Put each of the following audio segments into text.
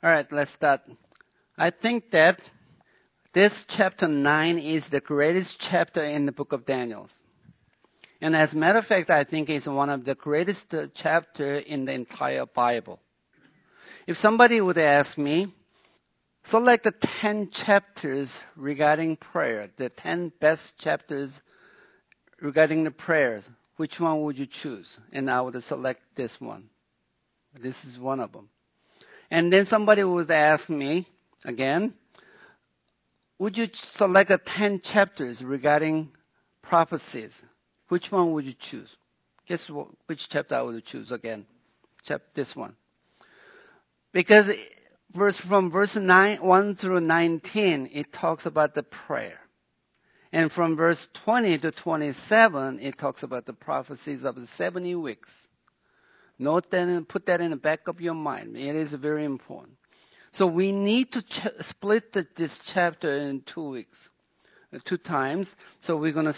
All right, let's start. I think that this chapter 9 is the greatest chapter in the book of Daniel. And as a matter of fact, I think it's one of the greatest chapter in the entire Bible. If somebody would ask me, select the 10 chapters regarding prayer, the 10 best chapters regarding the prayers, which one would you choose? And I would select this one. This is one of them. And then somebody would ask me again, would you select the 10 chapters regarding prophecies? Which one would you choose? Guess which chapter I would choose again? This one. Because from verse 1 through 19, it talks about the prayer. And from verse 20 to 27, it talks about the prophecies of the 70 weeks. Note that and put that in the back of your mind. It is very important. So we need to split this chapter in 2 weeks, 2 times. So we're going to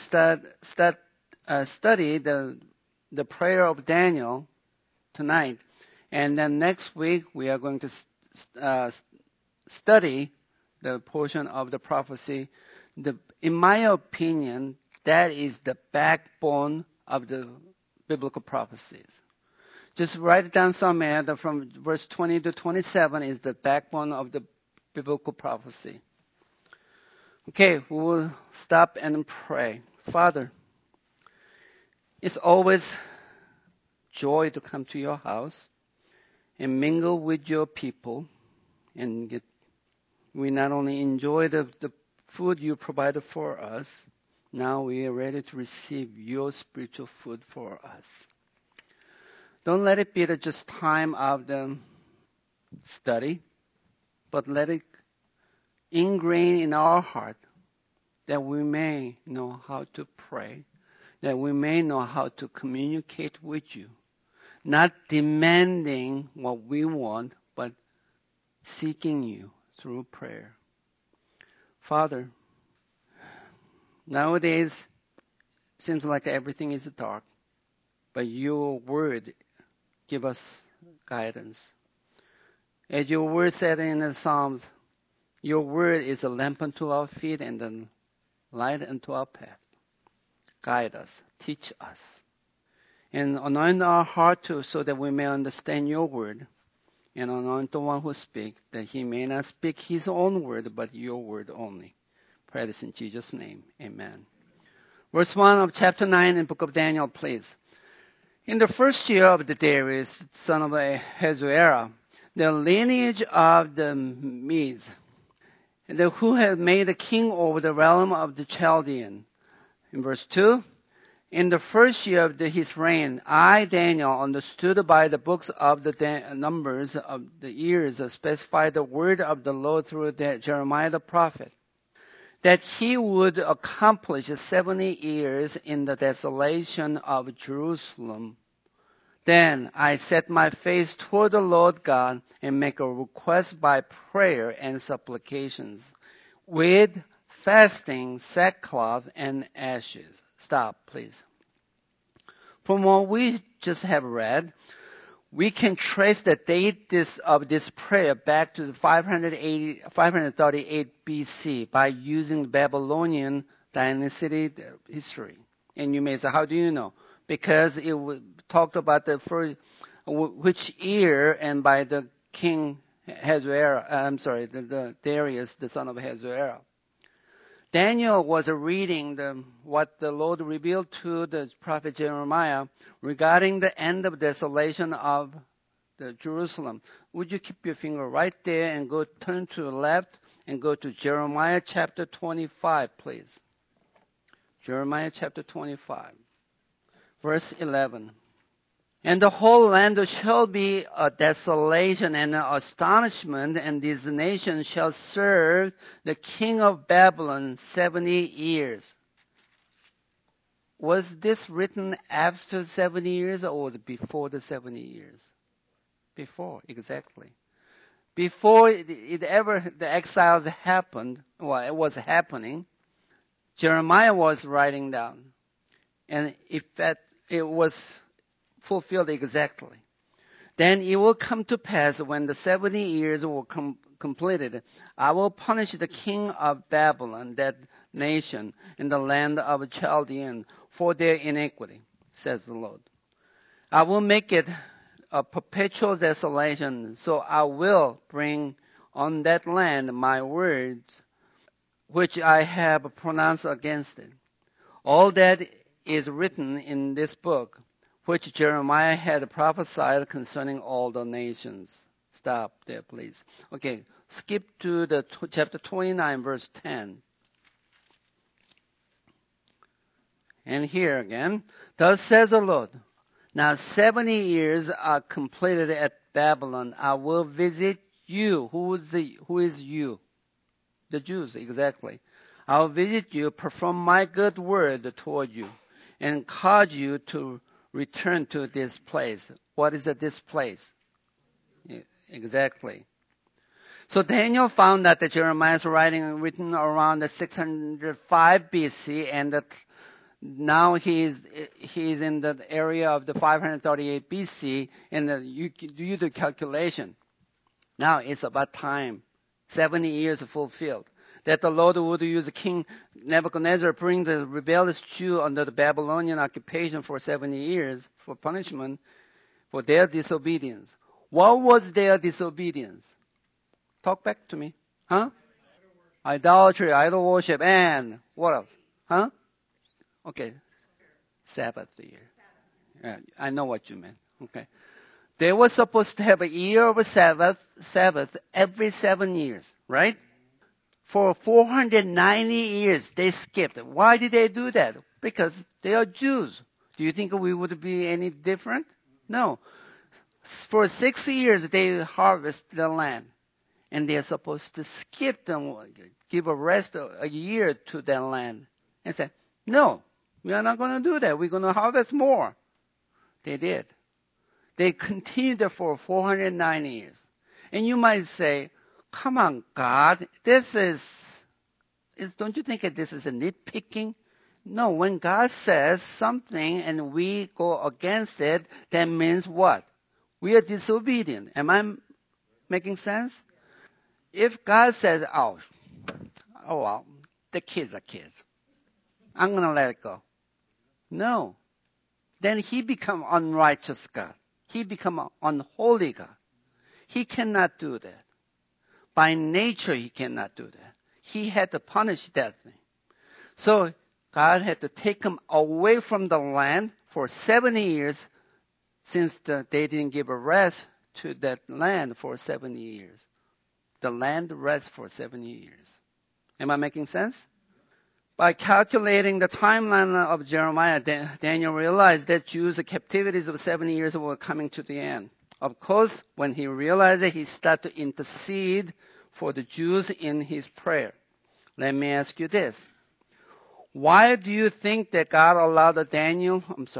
study the prayer of Daniel tonight. And then next week, we are going to study the portion of the prophecy. In my opinion, that is the backbone of the biblical prophecies. Just write it down somewhere that from verse 20 to 27 is the backbone of the biblical prophecy. Okay, we will stop and pray. Father, it's always joy to come to your house and mingle with your people. And we not only enjoy the food you provided for us, now we are ready to receive your spiritual food for us. Don't let it be just time of the study, but let it ingrain in our heart that we may know how to pray, that we may know how to communicate with you, not demanding what we want, but seeking you through prayer. Father, nowadays, it seems like everything is dark, but your word give us guidance. As your word said in the Psalms, your word is a lamp unto our feet and a light unto our path. Guide us, teach us, and anoint our heart too, so that we may understand your word, and anoint the one who speaks, that he may not speak his own word, but your word only. Pray this in Jesus' name. Amen. Verse 1 of chapter 9 in the book of Daniel, please. In the first year of the Darius, son of Ahasuerus, the lineage of the Medes, who had made a king over the realm of the Chaldean. In verse 2, in the first year of his reign, I, Daniel, understood by the books of the numbers of the years specified the word of the Lord through Jeremiah the prophet, that he would accomplish 70 years in the desolation of Jerusalem. Then I set my face toward the Lord God and make a request by prayer and supplications with fasting, sackcloth, and ashes. Stop, please. From what we just have read, we can trace the date of this prayer back to 538 BC by using Babylonian dynasty history. And you may say, how do you know? Because it talked about the first, which year, and by the king the Darius, the son of Ahasuerus. Daniel was reading what the Lord revealed to the prophet Jeremiah regarding the end of desolation of the Jerusalem. Would you keep your finger right there and turn to the left and go to Jeremiah chapter 25, please. Jeremiah chapter 25, verse 11. And the whole land shall be a desolation and an astonishment, and this nation shall serve the king of Babylon 70 years. Was this written after 70 years or was it before the 70 years? Before, exactly. Before the exiles happened, it was happening, Jeremiah was writing down. And if it was fulfilled exactly. Then it will come to pass when the 70 years were completed, I will punish the king of Babylon, that nation, in the land of Chaldean, for their iniquity, says the Lord. I will make it a perpetual desolation, so I will bring on that land my words, which I have pronounced against it. All that is written in this book, which Jeremiah had prophesied concerning all the nations. Stop there, please. Okay, skip to the chapter 29, verse 10. And here again, thus says the Lord, now 70 years are completed at Babylon. I will visit you. Who is you? The Jews, exactly. I will visit you, perform my good word toward you, and cause you to return to this place. What is this place? Exactly. So Daniel found that the Jeremiah's writing written around the 605 BC, and that now he's in the area of the 538 BC, and you do the calculation. Now it's about time, 70 years fulfilled, that the Lord would use King Nebuchadnezzar, bring the rebellious Jew under the Babylonian occupation for 70 years for punishment for their disobedience. What was their disobedience? Talk back to me. Huh? Idolatry, idol worship, and what else? Huh? Okay. Sabbath year. Yeah, I know what you meant. Okay. They were supposed to have a year of a Sabbath every 7 years, right? For 490 years, they skipped. Why did they do that? Because they are Jews. Do you think we would be any different? No. For 6 years, they harvest the land. And they're supposed to skip them, give a rest a year to that land. And say, no, we are not going to do that. We're going to harvest more. They did. They continued for 490 years. And you might say, come on, God, don't you think that this is a nitpicking? No, when God says something and we go against it, that means what? We are disobedient. Am I making sense? If God says, oh well, the kids are kids, I'm going to let it go. No. Then he become unrighteous God. He become unholy God. He cannot do that. By nature, he cannot do that. He had to punish that thing. So God had to take him away from the land for 70 years, since they didn't give a rest to that land for 70 years. The land rests for 70 years. Am I making sense? By calculating the timeline of Jeremiah, Daniel realized that Jews' captivities of 70 years were coming to the end. Of course, when he realized it, he started to intercede for the Jews in his prayer. Let me ask you this. Why do you think that God allowed Daniel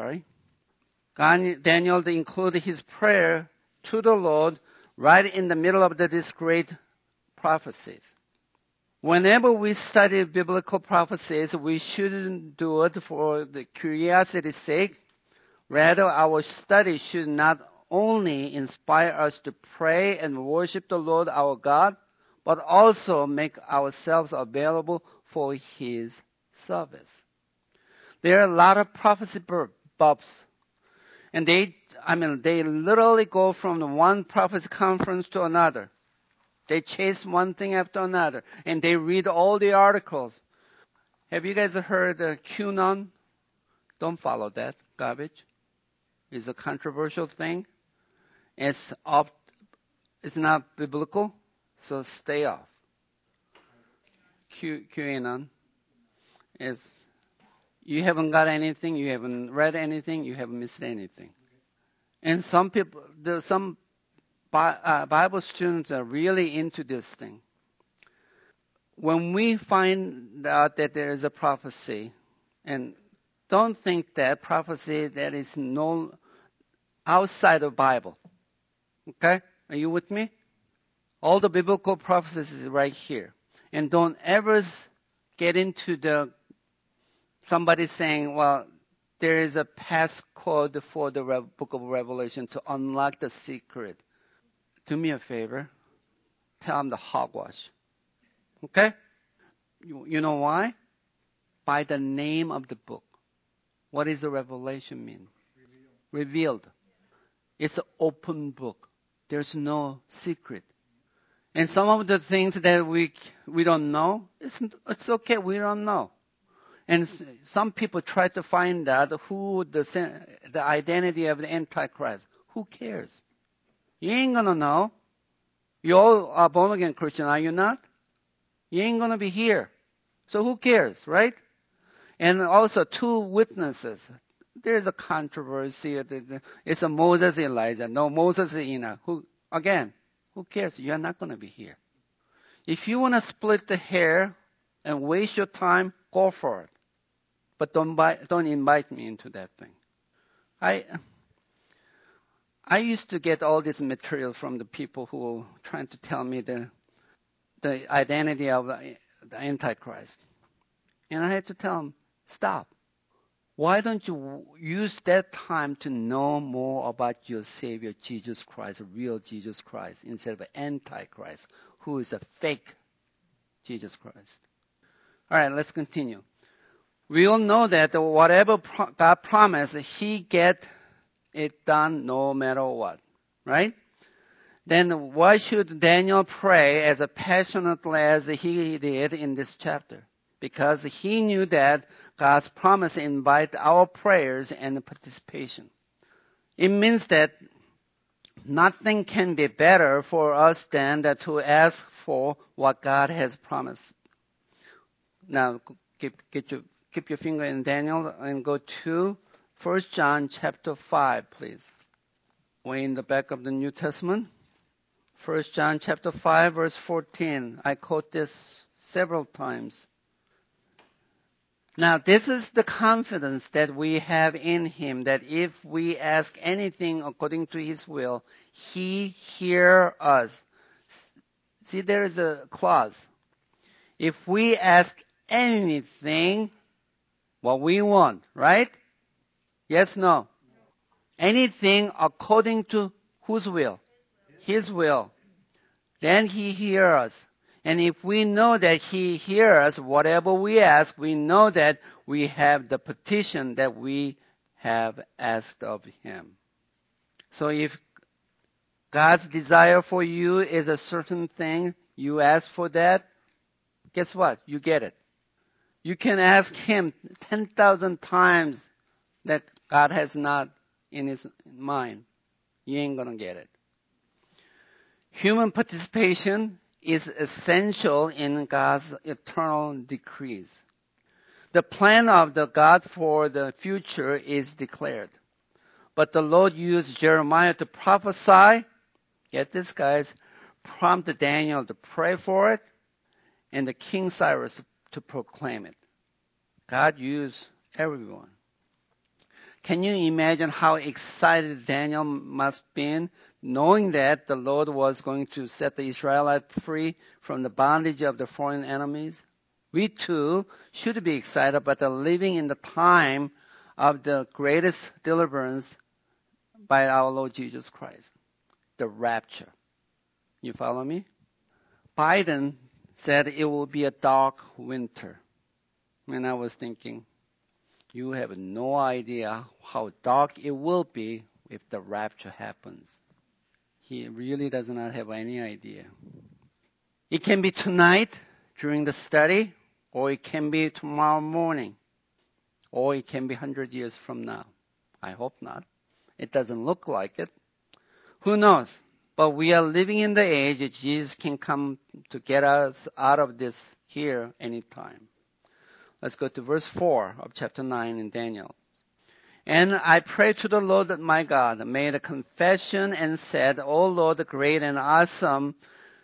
to include his prayer to the Lord right in the middle of this great prophecies? Whenever we study biblical prophecies, we shouldn't do it for the curiosity's sake. Rather, our study should not only inspire us to pray and worship the Lord our God, but also make ourselves available for His service. There are a lot of prophecy bulbs, and they literally go from one prophecy conference to another. They chase one thing after another, and they read all the articles. Have you guys heard QAnon? Don't follow that garbage. It's a controversial thing. It's not biblical, so stay off. QAnon is, you haven't got anything, you haven't read anything, you haven't missed anything. And some Bible students are really into this thing. When we find out that there is a prophecy, and don't think that prophecy that is known outside of Bible. Okay? Are you with me? All the biblical prophecies is right here. And don't ever get into somebody saying, well, there is a past code for the book of Revelation to unlock the secret. Do me a favor. Tell them the hogwash. Okay? You know why? By the name of the book. What does the revelation mean? Revealed. It's an open book. There's no secret. And some of the things that we don't know, it's okay, we don't know. And some people try to find out who the identity of the Antichrist. Who cares? You ain't gonna know. You all are born again Christian, are you not? You ain't gonna be here. So who cares, right? And also 2 witnesses. There's a controversy. It's a Moses, Elijah. No, Moses, Enoch. Who cares? You're not going to be here. If you want to split the hair and waste your time, go for it. But don't invite me into that thing. I used to get all this material from the people who were trying to tell me the identity of the Antichrist. And I had to tell them, stop. Why don't you use that time to know more about your Savior, Jesus Christ, the real Jesus Christ, instead of Antichrist, who is a fake Jesus Christ? All right, let's continue. We all know that whatever God promised, He get it done no matter what, right? Then why should Daniel pray as passionately as he did in this chapter? Because he knew that God's promise invite our prayers and participation. It means that nothing can be better for us than to ask for what God has promised. Now, keep your finger in Daniel and go to 1 John chapter 5, please. Way in the back of the New Testament. 1 John chapter 5, verse 14. I quote this several times. Now, this is the confidence that we have in Him, that if we ask anything according to His will, He hears us. See, there is a clause. If we ask anything, what we want, right? Yes, no? Anything according to whose will? His will. Then He hears us. And if we know that He hears us, whatever we ask, we know that we have the petition that we have asked of Him. So if God's desire for you is a certain thing, you ask for that, guess what? You get it. You can ask Him 10,000 times that God has not in His mind. You ain't gonna get it. Human participation is essential in God's eternal decrees. The plan of the God for the future is declared. But the Lord used Jeremiah to prophesy. Get this, guys. Prompted Daniel to pray for it. And the King Cyrus to proclaim it. God used everyone. Can you imagine how excited Daniel must have been knowing that the Lord was going to set the Israelites free from the bondage of the foreign enemies? We too should be excited about the living in the time of the greatest deliverance by our Lord Jesus Christ, the rapture. You follow me? Biden said it will be a dark winter. And I was thinking, you have no idea how dark it will be if the rapture happens. He really does not have any idea. It can be tonight during the study, or it can be tomorrow morning, or it can be 100 years from now. I hope not. It doesn't look like it. Who knows? But we are living in the age that Jesus can come to get us out of this here anytime. Let's go to verse 4 of chapter 9 in Daniel. And I prayed to the Lord my God, made a confession and said, O Lord, great and awesome,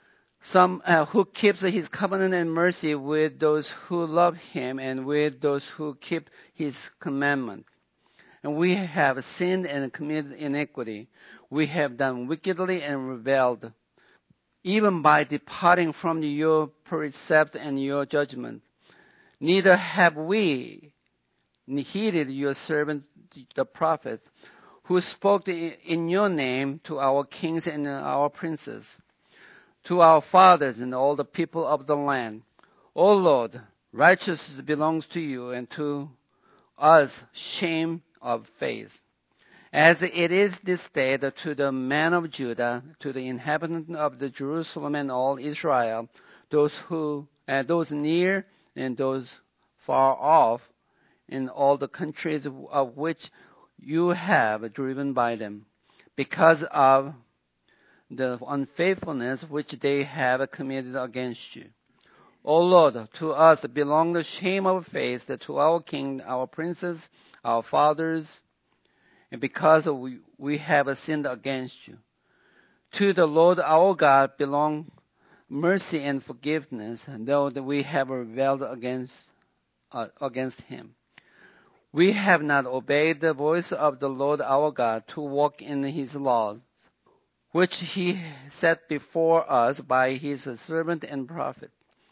who keeps His covenant and mercy with those who love Him and with those who keep His commandment. And we have sinned and committed iniquity. We have done wickedly and rebelled, even by departing from your precept and your judgment. Neither have we heeded your servant the prophets, who spoke in your name to our kings and our princes, to our fathers and all the people of the land. O Lord, righteousness belongs to you, and to us shame of faith. As it is this day to the men of Judah, to the inhabitants of the Jerusalem and all Israel, those near and those far off, in all the countries of which you have driven by them, because of the unfaithfulness which they have committed against you. O Lord, to us belong the shame of faith, to our king, our princes, our fathers, and because we have sinned against you. To the Lord our God belong mercy and forgiveness, though we have rebelled against him. We have not obeyed the voice of the Lord our God to walk in his laws, which he set before us by his servant and prophet.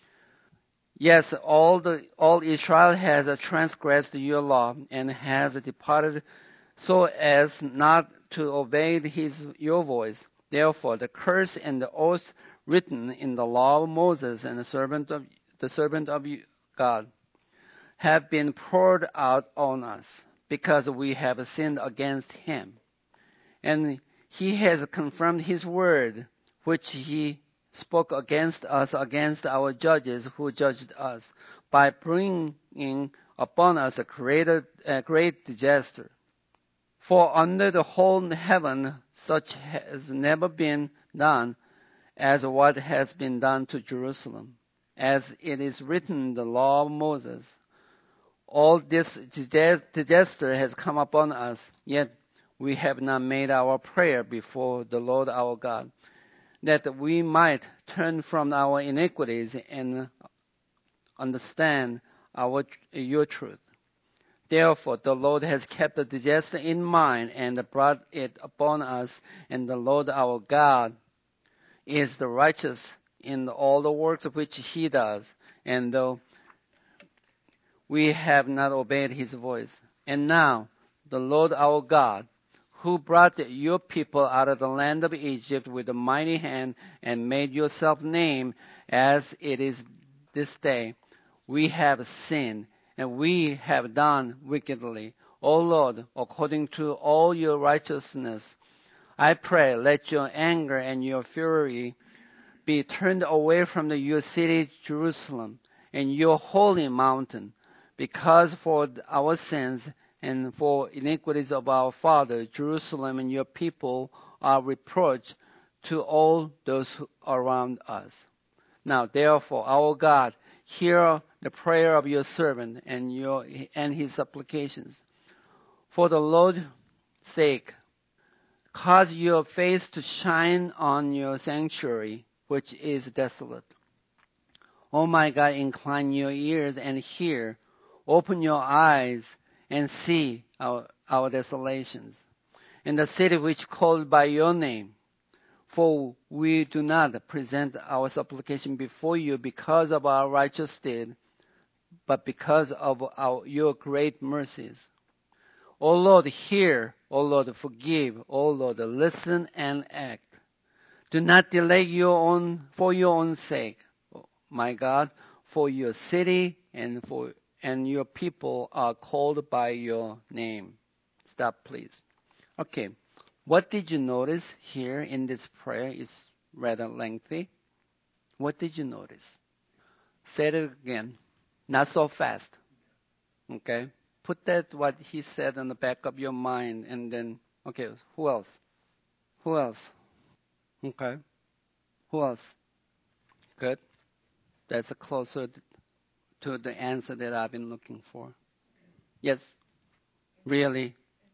Yes, all Israel has transgressed your law and has departed so as not to obey your voice. Therefore, the curse and the oath written in the law of Moses and the servant of God have been poured out on us, because we have sinned against him. And he has confirmed his word, which he spoke against us, against our judges who judged us, by bringing upon us a great disaster. For under the whole heaven such has never been done as what has been done to Jerusalem. As it is written in the law of Moses, all this disaster has come upon us, yet we have not made our prayer before the Lord our God, that we might turn from our iniquities and understand your truth. Therefore, the Lord has kept the disaster in mind and brought it upon us, and the Lord our God is the righteous in all the works which he does, and though we have not obeyed his voice. And now, the Lord our God, who brought your people out of the land of Egypt with a mighty hand and made yourself name as it is this day, we have sinned, and we have done wickedly. O Lord, according to all your righteousness, I pray, let your anger and your fury be turned away from your city, Jerusalem, and your holy mountain, because for our sins and for iniquities of our father, Jerusalem and your people are reproach to all those around us. Now, therefore, our God, hear the prayer of your servant and his supplications. For the Lord's sake, cause your face to shine on your sanctuary, which is desolate. O my God, incline your ears and hear. Open your eyes and see our desolations, in the city which called by your name. For we do not present our supplication before you because of our righteous deed, but because of your great mercies. O Lord, hear. O Lord, forgive. O Lord, listen and act. Do not delay for your own sake, my God, for your city and your people are called by your name. Stop, please. Okay. What did you notice here in this prayer is rather lengthy. What did you notice? Say it again. Not so fast. Okay? Put that what he said on the back of your mind and then, okay, who else? Who else? Okay. Who else? Good. That's closer to the answer that I've been looking for. Yes. Really.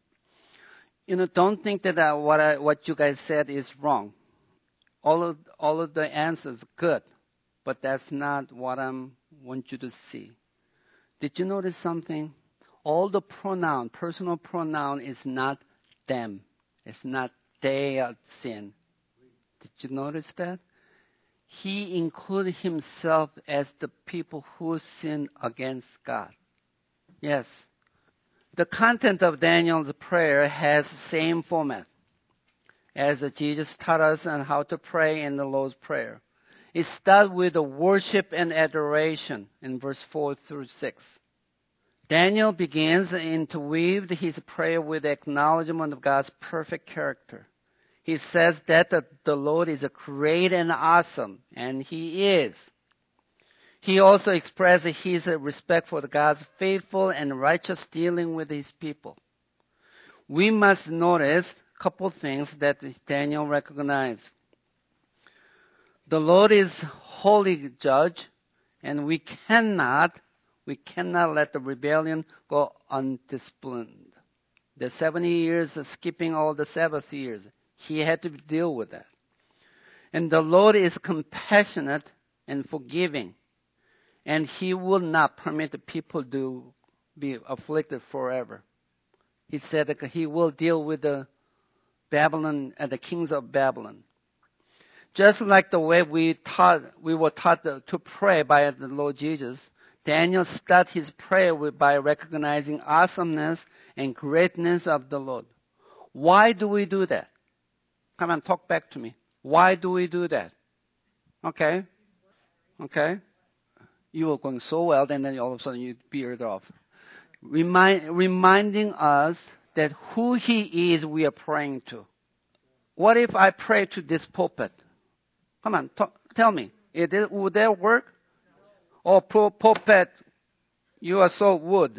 Don't think that what you guys said is wrong. All of the answers good, but that's not what I want you to see. Did you notice something? All the personal pronoun is not them. It's not they are sin. Did you notice that? He included himself as the people who sin against God. Yes. The content of Daniel's prayer has the same format as Jesus taught us on how to pray in the Lord's Prayer. It starts with the worship and adoration in verse 4 through 6. Daniel begins to interweave his prayer with acknowledgement of God's perfect character. He says that the Lord is great and awesome, and He is. He also expresses his respect for God's faithful and righteous dealing with His people. We must notice a couple things that Daniel recognized. The Lord is holy judge, and we cannot let the rebellion go undisciplined. The 70 years of skipping all the Sabbath years, He had to deal with that. And the Lord is compassionate and forgiving, and He will not permit the people to be afflicted forever. He said that He will deal with the kings of Babylon. Just like the way we were taught to pray by the Lord Jesus, Daniel started his prayer by recognizing awesomeness and greatness of the Lord. Why do we do that? Come on, talk back to me. Why do we do that? Okay. You were going so well, and then all of a sudden you veered off. Reminding us that who He is we are praying to. What if I pray to this pulpit? Come on, tell me. Would that work? Oh, pulpit, you are so wood.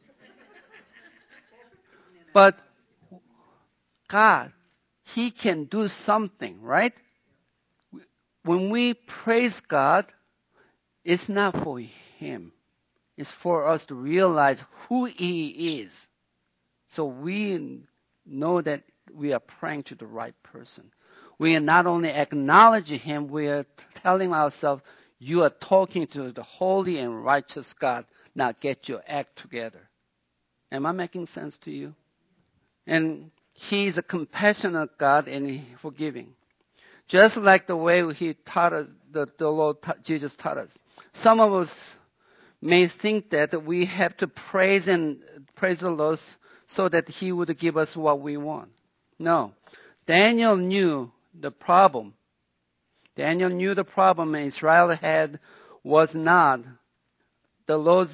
But God, He can do something, right? When we praise God, it's not for Him. It's for us to realize who He is. So we know that we are praying to the right person. We are not only acknowledging Him, we are telling ourselves, you are talking to the holy and righteous God. Now get your act together. Am I making sense to you? And He is a compassionate God and forgiving. Just like the way He taught us, the Lord Jesus taught us. Some of us may think that we have to praise the Lord so that He would give us what we want. No. Daniel knew the problem. Daniel knew the problem Israel had was not the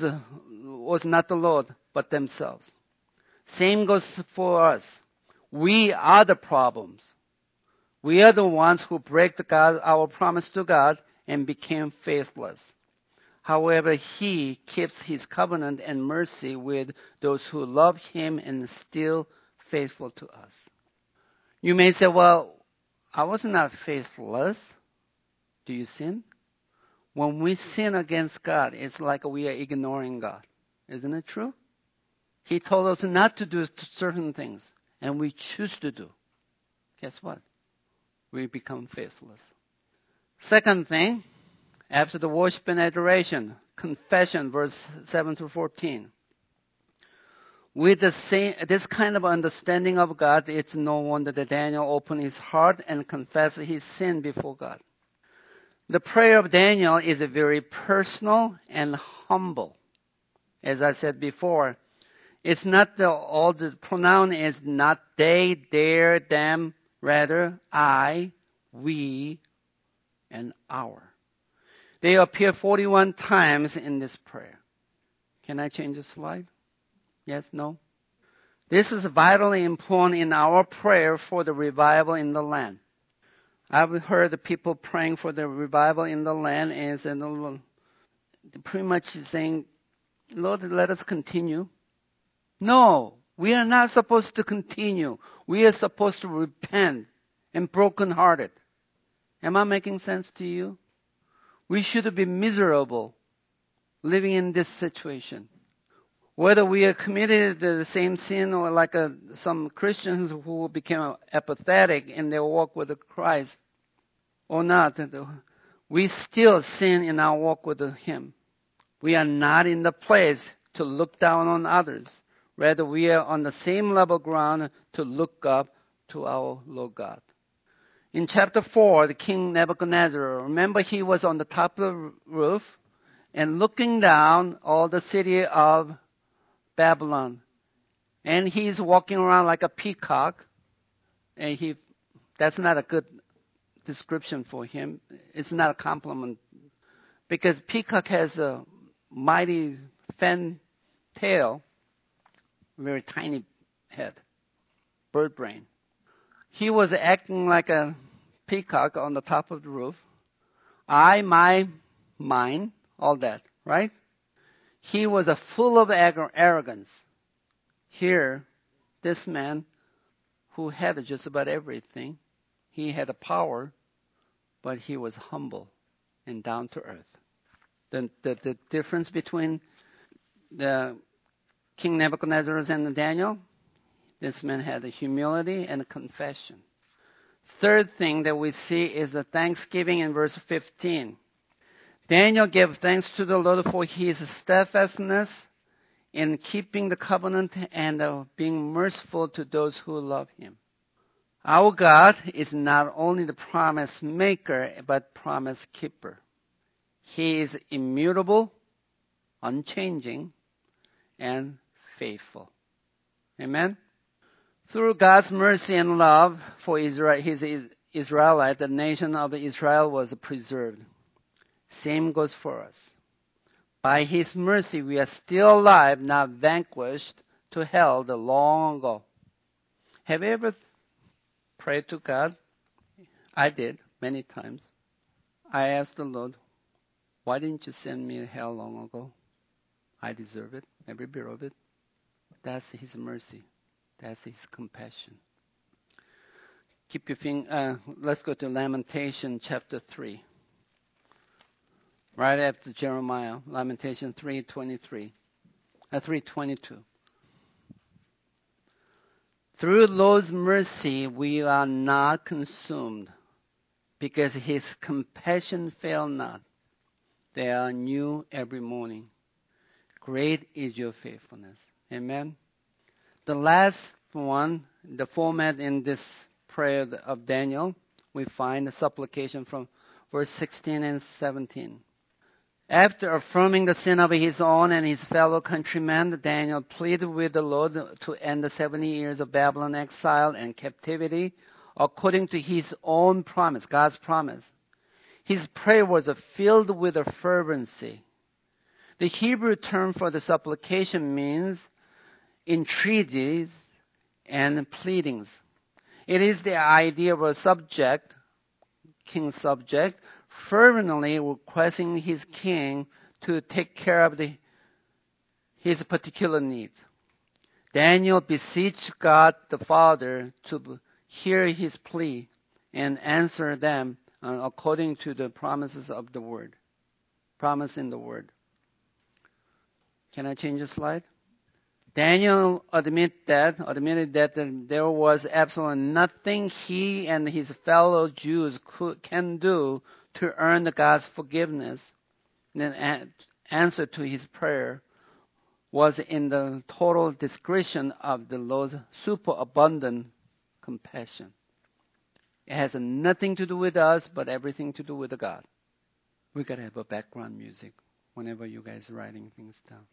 Lord, but themselves. Same goes for us. We are the problems. We are the ones who break our promise to God and became faithless. However, He keeps His covenant and mercy with those who love Him and is still faithful to us. You may say, well, I was not faithless. Do you sin? When we sin against God, it's like we are ignoring God. Isn't it true? He told us not to do certain things, and we choose to do. Guess what? We become faithless. Second thing, after the worship and adoration, confession, verse 7 through 14. With this kind of understanding of God, it's no wonder that Daniel opened his heart and confessed his sin before God. The prayer of Daniel is very personal and humble. As I said before, it's not all the pronoun is not they, their, them, rather I, we, and our. They appear 41 times in this prayer. Can I change the slide? Yes, no? This is vitally important in our prayer for the revival in the land. I've heard the people praying for the revival in the land and pretty much saying, Lord, let us continue. No, we are not supposed to continue. We are supposed to repent and brokenhearted. Am I making sense to you? We should be miserable living in this situation. Whether we are committed to the same sin or like some Christians who became apathetic in their walk with Christ or not, we still sin in our walk with Him. We are not in the place to look down on others. Rather, we are on the same level ground to look up to our Lord God. In chapter 4, the King Nebuchadnezzar, remember he was on the top of the roof and looking down all the city of Babylon. And he's walking around like a peacock. And that's not a good description for him. It's not a compliment. Because peacock has a mighty fan tail, very tiny head, bird brain. He was acting like a peacock on the top of the roof. I, my, mine, all that, right? He was full of arrogance. Here, this man who had just about everything, he had a power, but he was humble and down to earth. The difference between the King Nebuchadnezzar and Daniel, this man had a humility and a confession. Third thing that we see is the thanksgiving in verse 15. Daniel gave thanks to the Lord for his steadfastness in keeping the covenant and being merciful to those who love him. Our God is not only the promise maker, but promise keeper. He is immutable, unchanging, and faithful. Amen? Through God's mercy and love for Israel, his Israelite, the nation of Israel was preserved. Same goes for us. By his mercy, we are still alive, not vanquished to hell long ago. Have you ever prayed to God? I did, many times. I asked the Lord, why didn't you send me to hell long ago? I deserve it, every bit of it. That's his mercy. That's his compassion. Keep your finger. Let's go to Lamentation chapter 3. Right after Jeremiah, Lamentation 3:22. Through Lord's mercy we are not consumed, because his compassion fail not. They are new every morning. Great is your faithfulness. Amen. The last one, the format in this prayer of Daniel, we find a supplication from verse 16 and 17. After affirming the sin of his own and his fellow countrymen, Daniel pleaded with the Lord to end the 70 years of Babylon exile and captivity according to his own promise, God's promise. His prayer was filled with a fervency. The Hebrew term for the supplication means entreaties and pleadings. It is the idea of a subject, king subject, fervently requesting his king to take care of his particular needs. Daniel beseeched God the Father to hear his plea and answer them according to the promises of the word. Promise in the word. Can I change the slide? Daniel admitted that there was absolutely nothing he and his fellow Jews can do to earn God's forgiveness. The answer to his prayer was in the total discretion of the Lord's superabundant compassion. It has nothing to do with us, but everything to do with God. We gotta have a background music whenever you guys are writing things down.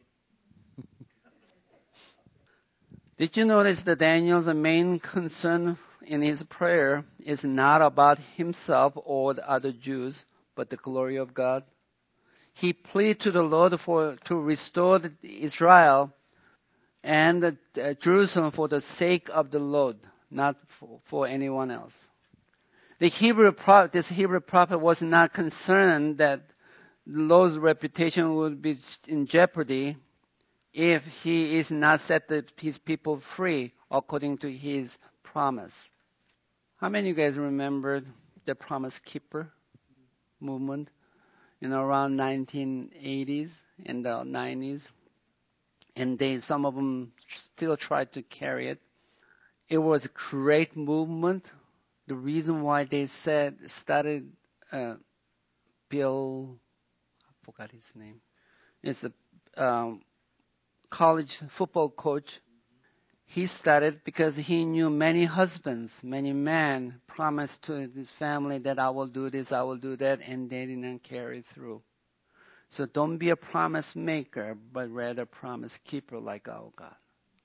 Did you notice that Daniel's main concern in his prayer is not about himself or the other Jews, but the glory of God? He pleaded to the Lord to restore Israel and Jerusalem for the sake of the Lord, not for anyone else. This Hebrew prophet was not concerned that the Lord's reputation would be in jeopardy if he is not set his people free according to his promise. How many of you guys remember the Promise Keeper movement in around 1980s and the 90s? And some of them still try to carry it. It was a great movement. The reason why they started Bill, I forgot his name. It's a college football coach. He started because he knew many husbands, many men promised to his family that I will do this, I will do that, and they didn't carry through. So don't be a promise maker, but rather promise keeper like our God.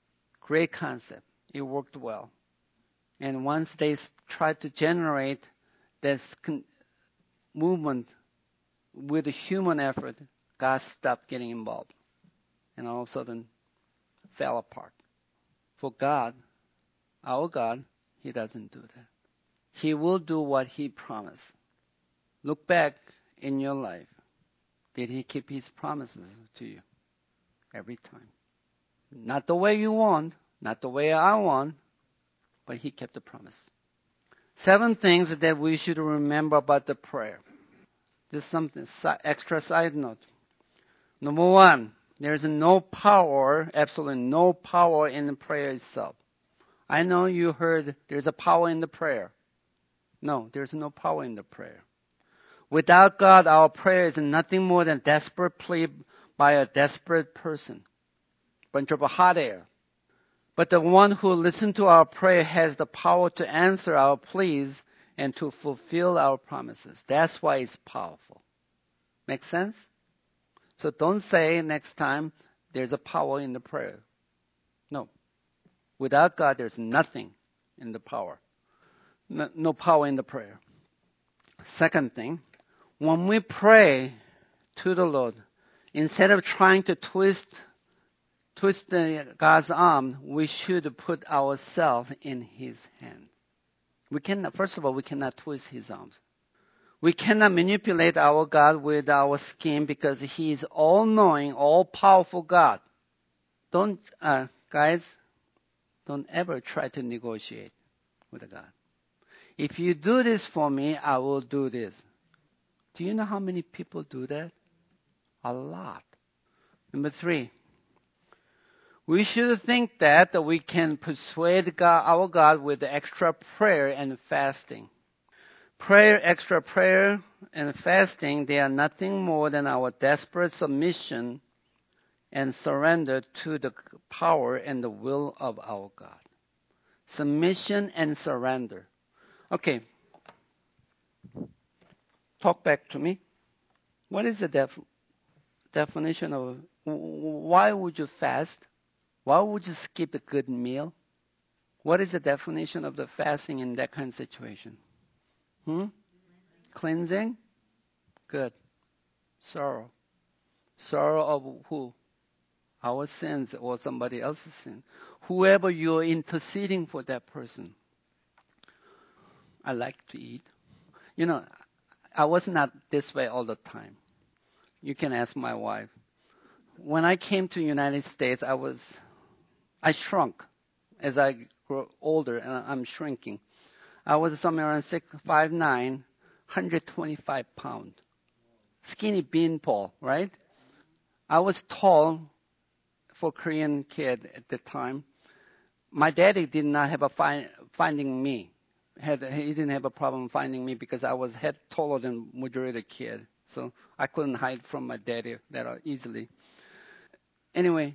Great concept. It worked well. And once they tried to generate this movement with a human effort, God stopped getting involved. And all of a sudden fell apart. For God, our God, He doesn't do that. He will do what He promised. Look back in your life. Did He keep His promises to you? Every time. Not the way you want, not the way I want, but He kept the promise. 7 things that we should remember about the prayer. Just something extra side note. Number 1, there's no power, absolutely no power in the prayer itself. I know you heard there's a power in the prayer. No, there's no power in the prayer. Without God, our prayer is nothing more than desperate plea by a desperate person. Bunch of hot air. But the one who listens to our prayer has the power to answer our pleas and to fulfill our promises. That's why it's powerful. Make sense? So don't say next time there's a power in the prayer. No. Without God, there's nothing in the power. No power in the prayer. Second thing, when we pray to the Lord, instead of trying to twist God's arm, we should put ourselves in His hand. First of all, we cannot twist His arms. We cannot manipulate our God with our scheme because He is all-knowing, all-powerful God. Guys, don't ever try to negotiate with God. If you do this for me, I will do this. Do you know how many people do that? A lot. Number 3, we should think that we can persuade our God with extra prayer and fasting. Extra prayer and fasting, they are nothing more than our desperate submission and surrender to the power and the will of our God. Submission and surrender. Okay. Talk back to me. What is the definition of, why would you fast? Why would you skip a good meal? What is the definition of the fasting in that kind of situation? Cleansing? Good. Sorrow. Sorrow of who? Our sins or somebody else's sin. Whoever you're interceding for that person. I like to eat. I was not this way all the time. You can ask my wife. When I came to the United States, I shrunk. As I grow older, and I'm shrinking. I was somewhere around 5'9", 125 pounds. Skinny beanpole, right? I was tall for a Korean kid at the time. My daddy did not have finding me. He didn't have a problem finding me because I was head taller than majority kid. So I couldn't hide from my daddy that easily. Anyway,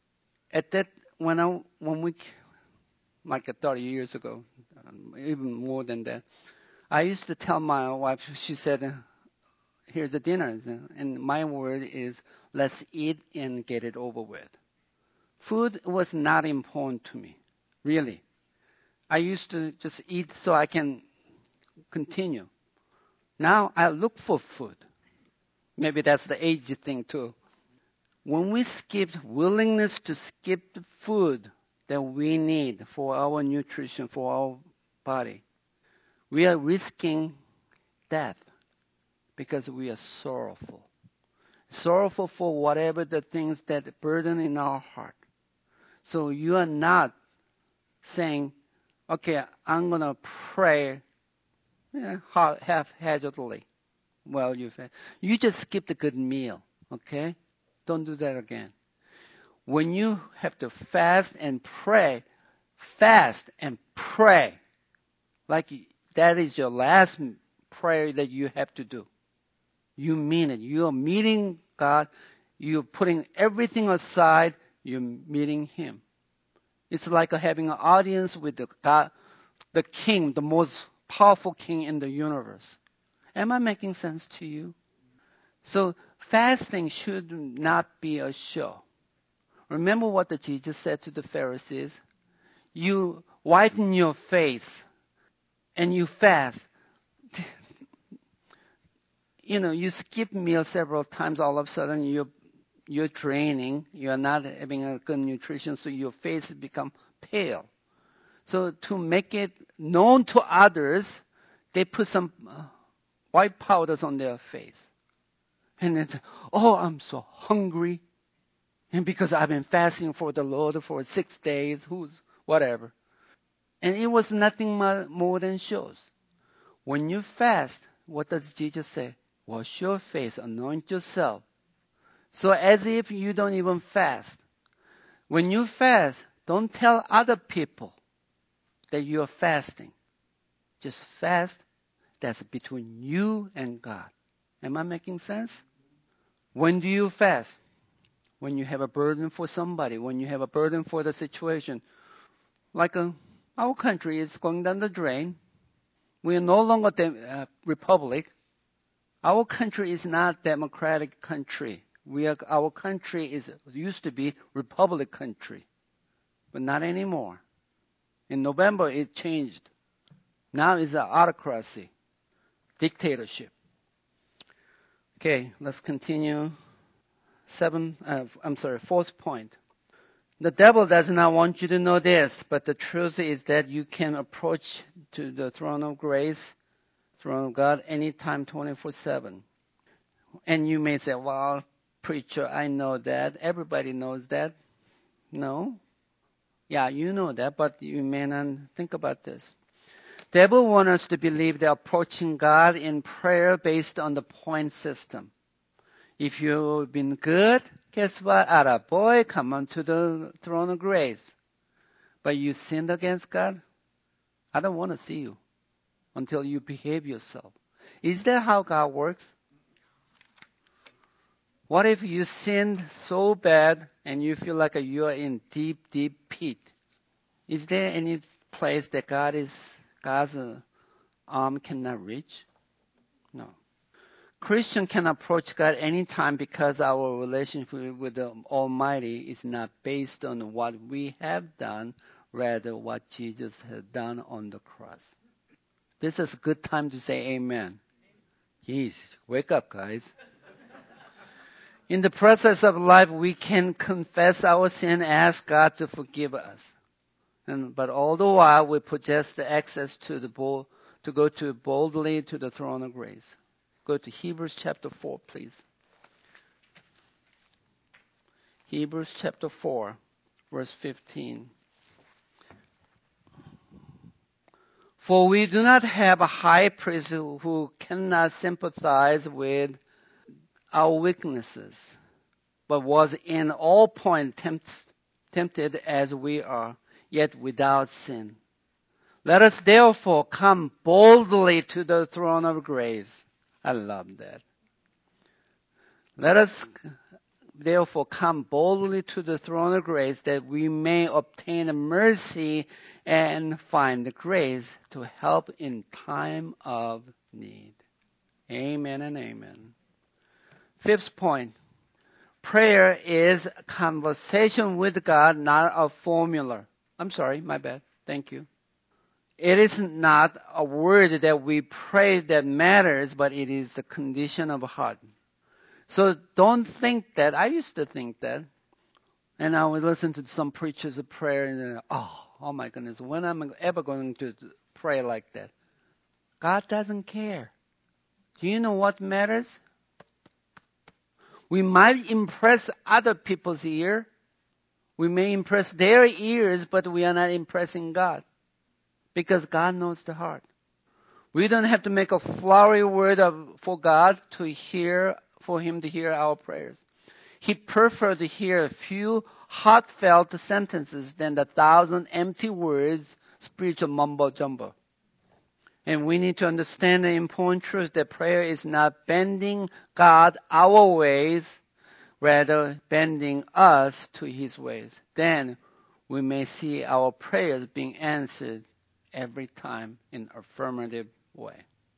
when we, like 30 years ago, even more than that, I used to tell my wife, she said, here's a dinner. And my word is, let's eat and get it over with. Food was not important to me, really. I used to just eat so I can continue. Now I look for food. Maybe that's the age thing too. When we willingness to skip the food that we need for our nutrition, for our body, we are risking death because we are sorrowful. Sorrowful for whatever the things that burden in our heart. So you are not saying, okay, I'm going to pray half-heartedly. Well, you just skipped a good meal, okay? Don't do that again. When you have to fast and pray, like that is your last prayer that you have to do. You mean it. You are meeting God. You're putting everything aside. You're meeting Him. It's like having an audience with the King, the most powerful King in the universe. Am I making sense to you? So fasting should not be a show. Remember what the Jesus said to the Pharisees? You whiten your face and you fast. You skip meals several times, all of a sudden you're draining, you're not having a good nutrition, so your face become pale. So to make it known to others, they put some white powders on their face. And then, oh, I'm so hungry. And because I've been fasting for the Lord for 6 days, whatever. And it was nothing more than shows. When you fast, what does Jesus say? Wash your face, anoint yourself. So as if you don't even fast. When you fast, don't tell other people that you're fasting. Just fast. That's between you and God. Am I making sense? When do you fast? When you have a burden for somebody, when you have a burden for the situation. Like our country is going down the drain. We are no longer a republic. Our country is not democratic country. Our country used to be republic country, but not anymore. In November, it changed. Now it's an autocracy, dictatorship. Okay, let's continue. Fourth point. The devil does not want you to know this, but the truth is that you can approach to the throne of grace, throne of God, anytime, 24/7. And you may say, well, preacher, I know that. Everybody knows that. No. Yeah, you know that, but you may not think about this. Devil wants us to believe that approaching God in prayer based on the point system. If you've been good, guess what? Boy, come on to the throne of grace. But you sinned against God? I don't want to see you until you behave yourself. Is that how God works? What if you sinned so bad and you feel like you are in deep, deep pit? Is there any place that God's arm cannot reach? No. Christian can approach God anytime because our relationship with the Almighty is not based on what we have done, rather what Jesus has done on the cross. This is a good time to say amen. Jeez, wake up, guys. In the process of life, we can confess our sin, ask God to forgive us. But all the while, we possess the access to go to boldly to the throne of grace. Go to Hebrews chapter 4, please. Hebrews chapter 4, verse 15. For we do not have a high priest who cannot sympathize with our weaknesses, but was in all points tempted as we are, yet without sin. Let us therefore come boldly to the throne of grace. I love that. Let us therefore come boldly to the throne of grace that we may obtain mercy and find the grace to help in time of need. Amen and amen. Fifth point. Prayer is a conversation with God, not a formula. I'm sorry, my bad. Thank you. It is not a word that we pray that matters, but it is the condition of heart. So don't think that. I used to think that. And I would listen to some preachers of prayer and oh my goodness, when am I ever going to pray like that? God doesn't care. Do you know what matters? We might impress other people's ear. We may impress their ears, but we are not impressing God. Because God knows the heart. We don't have to make a flowery word for God for Him to hear our prayers. He preferred to hear a few heartfelt sentences than 1,000 empty words, spiritual mumbo jumbo. And we need to understand the important truth that prayer is not bending God our ways, rather bending us to His ways. Then we may see our prayers being answered every time in affirmative way.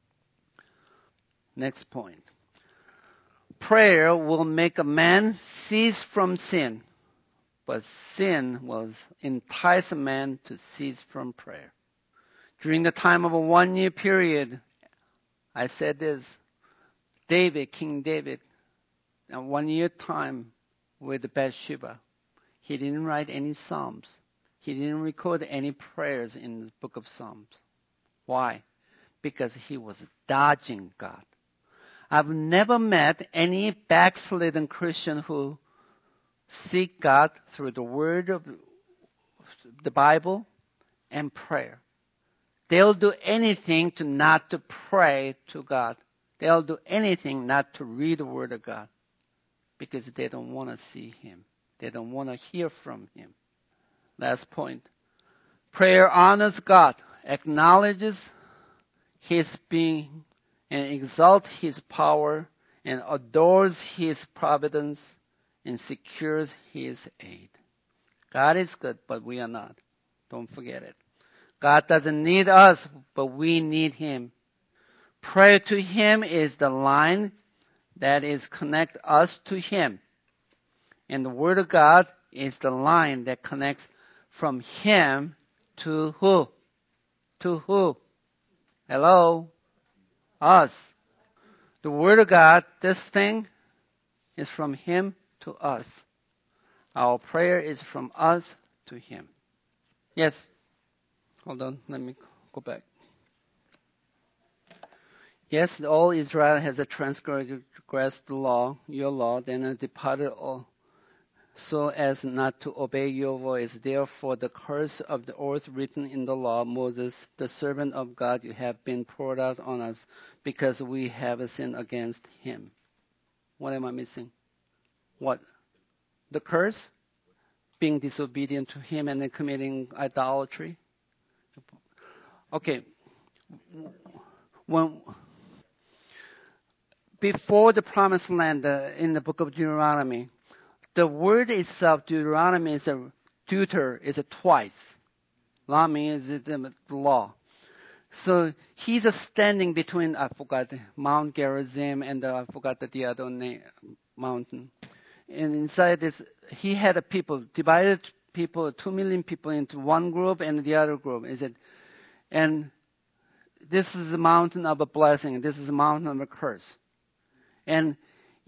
Next point. Prayer will make a man cease from sin. but sin was entice man to cease from prayer. During the time of a 1-year period, I said this, King David, a 1-year time with Bathsheba, he didn't write any Psalms. He didn't record any prayers in the book of Psalms. Why? Because he was dodging God. I've never met any backslidden Christian who seek God through the word of the Bible and prayer. They'll do anything to not to pray to God. They'll do anything not to read the word of God because they don't want to see him. They don't want to hear from him. Last point. Prayer honors God, acknowledges his being, and exalts his power, and adores his providence, and secures his aid. God is good, but we are not. Don't forget it. God doesn't need us, but we need him. Prayer to him is the line that is connect us to him. And the word of God is the line that connects from him to who? To who? Hello? Us. The word of God, this thing, is from him to us. Our prayer is from us to him. Yes? Hold on, let me go back. Yes, all Israel has transgressed the law, your law, then departed all, so as not to obey your voice. Therefore, the curse of the oath written in the law, Moses, the servant of God, you have been poured out on us, because we have sinned against him. What am I missing? What? The curse? Being disobedient to him and then committing idolatry? Okay. Before the promised land in the book of Deuteronomy, the word itself, Deuteronomy, is is twice. Law means the law. So he's standing between, I forgot, Mount Gerizim and I forgot the other mountain. And inside this, he had divided people, 2 million people into one group and the other group. And this is a mountain of a blessing. This is a mountain of a curse. And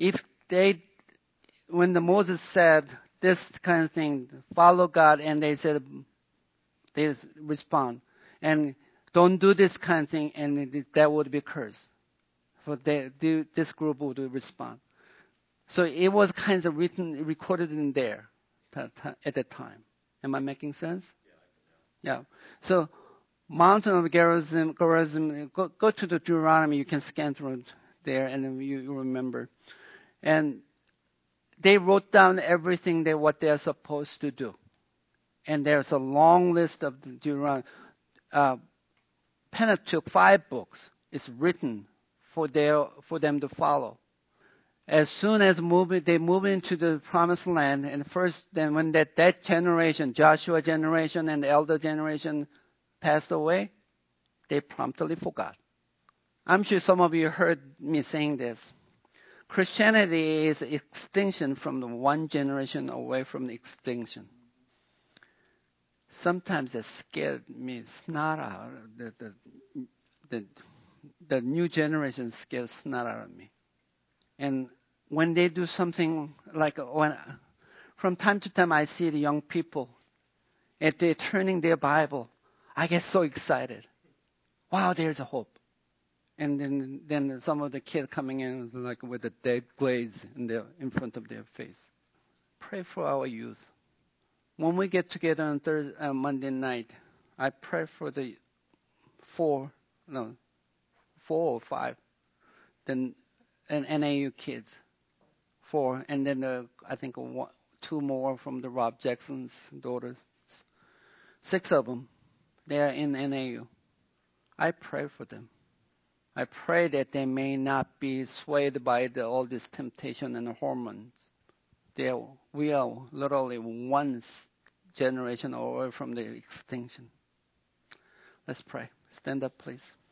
when Moses said this kind of thing, follow God, and they respond, and don't do this kind of thing, and that would be cursed. This group would respond. So it was kind of recorded in there at that time. Am I making sense? Yeah. So Mountain of Gerizim, go to the Deuteronomy, you can scan through there, and then you remember. And they wrote down everything what they are supposed to do. And there's a long list of the Deuteronomy. Pentateuch, 5 books, is written for them to follow. As soon as they move into the promised land, and then when that generation, Joshua generation and the elder generation passed away, they promptly forgot. I'm sure some of you heard me saying this. Christianity is extinction from the one generation away from the extinction. Sometimes it scared me snot out. The new generation scares snot out of me. And when they do something from time to time I see the young people, and they're turning their Bible, I get so excited. Wow, there's a hope. And then some of the kids coming in with a dead glaze in front of their face. Pray for our youth. When we get together on Monday night, I pray for the 4 or 5, then NAU kids. 4, and then I think 2 more from the Rob Jackson's daughters. 6 of them, they are in NAU. I pray for them. I pray that they may not be swayed by all this temptation and hormones. We are literally one generation away from the extinction. Let's pray. Stand up, please.